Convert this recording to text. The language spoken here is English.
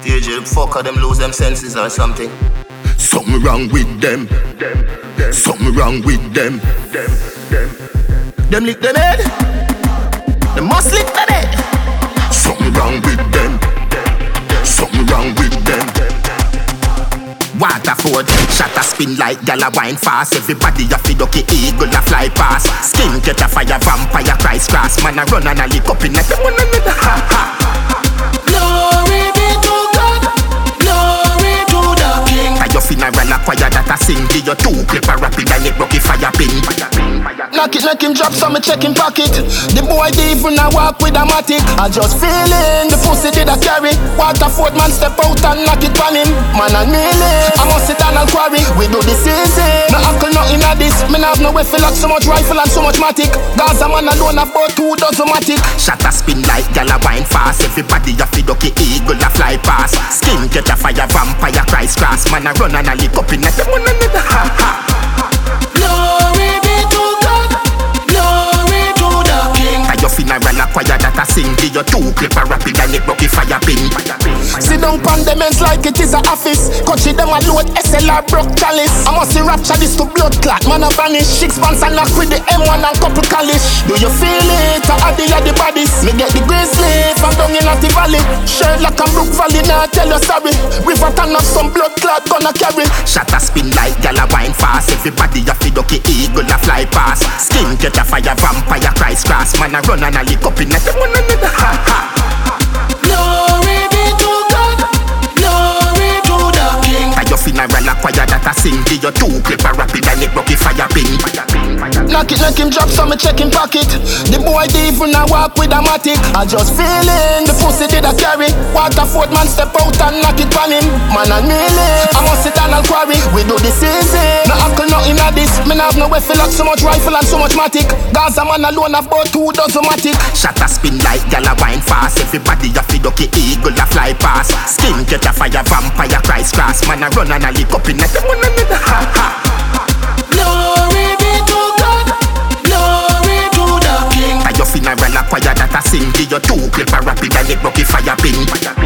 DJ fucker them lose them senses or something. Something wrong with them. Something wrong with them. Them lick them head. They must lick them head. Something wrong with them. Something wrong with them. Waterford, shot a spin like gala wine fast. Everybody a feed okay, eagle a fly past. Skin catch a fire, vampire Christ cross. Man a run and a lick up in like one another. Ha ha. Glory be to God, glory to the King. At your funeral a choir that a sing. Give you 2 clip a rapid and it broke a fire pin. Knock it, make him drop some, me check him pocket. The boy did even a walk with a matic. I just feeling the pussy did a carry. Waterford man step out and knock it on him. Man and mealing, I must sit down and quarry. We do this easy, no uncle nothing at this. Me nah have no way feel like so much rifle and so much matic. Gaza man alone about 2 dozen matic. Shot a spin like gala wine fast. Everybody a feed okay, eagle a fly past. Skin catch a fire, vampire Christ cross. Man a run and a lick up in like one another. Ha ha. Glory be to God, glory to the King. At your funeral a choir that a sing. Give you 2 clip a rapid and it broke a fire pin. Sit down pandements like it is a office. Coachy them a load SLR broke chalice. I must see rapture this to blood clot. Man a vanish. 6 pants and knock with the M1 and couple calish. Do you feel it? I add the bodies. Me get the grizzly from down in the valley. Sherlock and Brook Valley now tell you sorry. River turn up some blood clot gonna carry. Shot a spin like gala wine fast. Everybody a feed okay, eagle a fly past. Skin catch a fire, vampire Christ cross. Man a run and a lick up in like one another. Ha ha. Glory be to God, glory to the King. At your funeral a choir that a sing. Give you 2 clip a rapid and it broke a fire pin. Knock it, make him drop some, me check him pocket. The boy did even a walk with a matic. I just feeling the pussy did a carry. Waterford man step out and knock it on him. Man and mealing, I must sit down and quarry. We do this easy, no uncle nothing at this. Me nah have no way feel like so much rifle and so much matic. Gaza man alone have about 2 dozen matic. Shot a spin like gala wine fast. Everybody a feed okay, eagle a fly past. Skin catch a fire, vampire Christ cross. Man a run and a lick up in like one another. Ha ha. Glory be to God, glory to the King. At your funeral a choir that a sing. Give you 2 clip a rapid and it broke a fire pin.